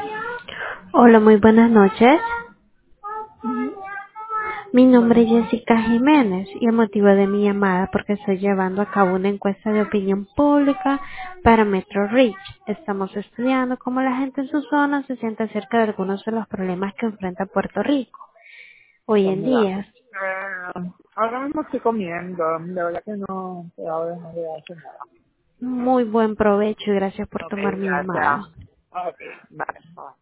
Hola, muy buenas noches. Ujú. Mi nombre Buenas es noches. Jessica Jiménez y el motivo de mi llamada porque estoy llevando a cabo una encuesta de opinión pública para Metro Reach. Estamos estudiando cómo la gente en su zona se siente acerca de algunos de los problemas que enfrenta Puerto Rico hoy Pues en mira, día. ahora mismo estoy comiendo, de verdad que no, que ahora no voy a hacer nada. Muy buen provecho y gracias por Ok, tomar mi llamada. gracias. Ok, vale.